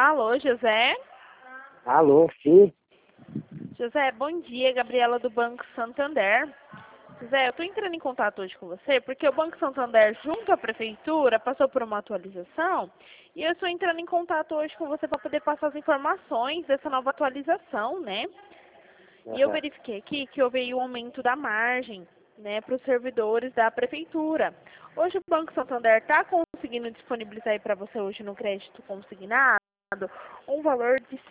Alô, José? Alô, sim. José, bom dia, Gabriela do Banco Santander. José, eu estou entrando em contato hoje com você porque o Banco Santander, junto à Prefeitura, passou por uma atualização e eu estou entrando em contato hoje com você para poder passar as informações dessa nova atualização, né? E eu Aham. verifiquei aqui que houve aí um aumento da margem, né, para os servidores da Prefeitura. Hoje o Banco Santander está conseguindo disponibilizar aí para você hoje no crédito consignado um valor de R$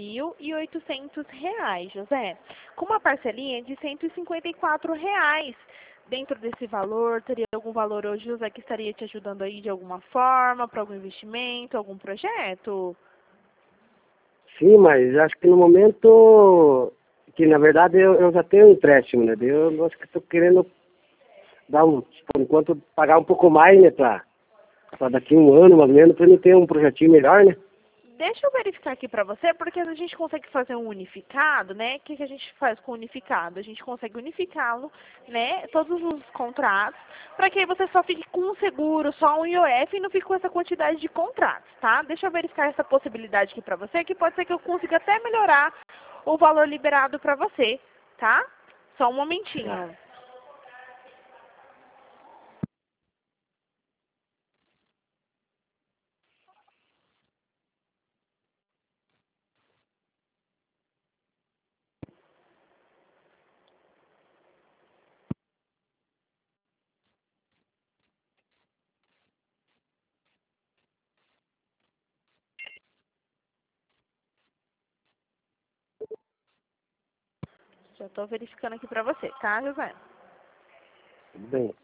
5.800, José, com uma parcelinha de R$ 154. Dentro desse valor, teria algum valor hoje, José, que estaria te ajudando aí de alguma forma, para algum investimento, algum projeto? Sim, mas acho que no momento que na verdade eu já tenho um empréstimo, né? Eu acho que estou querendo dar por enquanto, pagar um pouco mais, né? Pra daqui um ano, mais ou menos, para mim ter um projetinho melhor, né? Deixa eu verificar aqui para você, porque a gente consegue fazer um unificado, né? O que a gente faz com o unificado? A gente consegue unificá-lo, né? Todos os contratos, para que aí você só fique com um seguro, só um IOF e não fique com essa quantidade de contratos, tá? Deixa eu verificar essa possibilidade aqui para você, que pode ser que eu consiga até melhorar o valor liberado para você, tá? Só um Tá. momentinho. Já estou verificando aqui para você, tá, José? Tudo bem.